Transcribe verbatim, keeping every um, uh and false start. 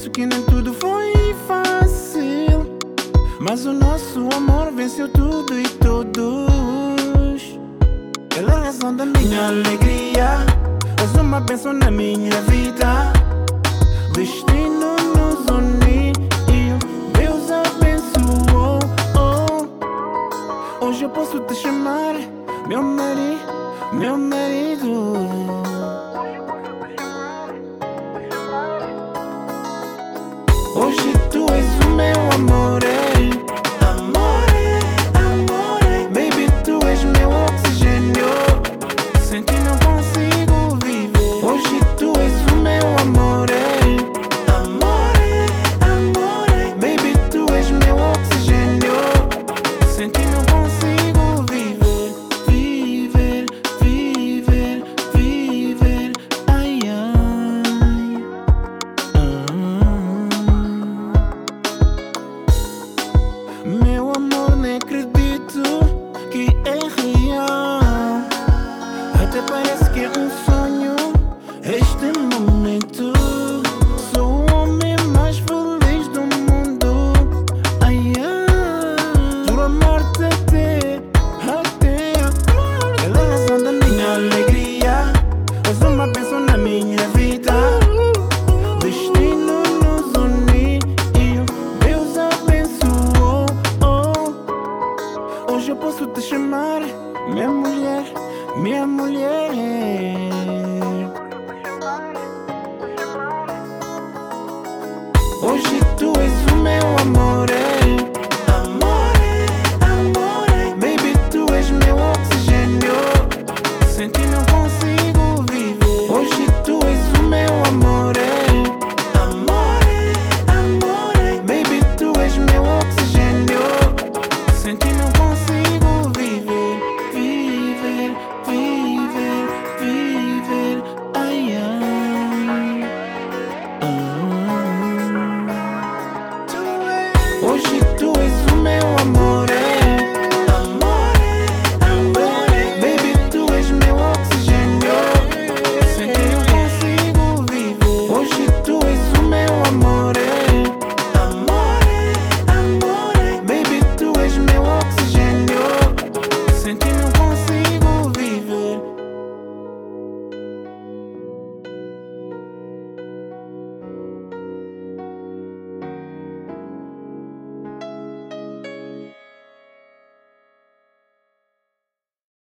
Reconheço que nem tudo foi fácil, mas o nosso amor venceu tudo e todos. Ela é a razão da minha alegria, és uma bênção na minha vida. Destino nos uniu, Deus abençoou. Oh. Hoje eu posso te chamar meu marido, meu marido. Hoje tu és o meu amor, amore, amore. Baby, tu és meu oxigênio, sem ti não consigo viver. Hoje tu és o meu amor, amore, amore. Baby, tu és meu oxigênio, sem ti não consigo viver. Viver, viver, viver, ai, ai. Meu amor, nem acredito que é real. Até parece que é um sonho este momento. Sou o homem mais feliz do mundo. Ai, ai. Juro amor-te até, até agora. Ela é a razão da minha alegria, és uma bênção na minha vida. Destino nos uniu, Deus abençoou. Oh. Hoje eu posso te chamar minha mulher, minha mulher. Hoje tu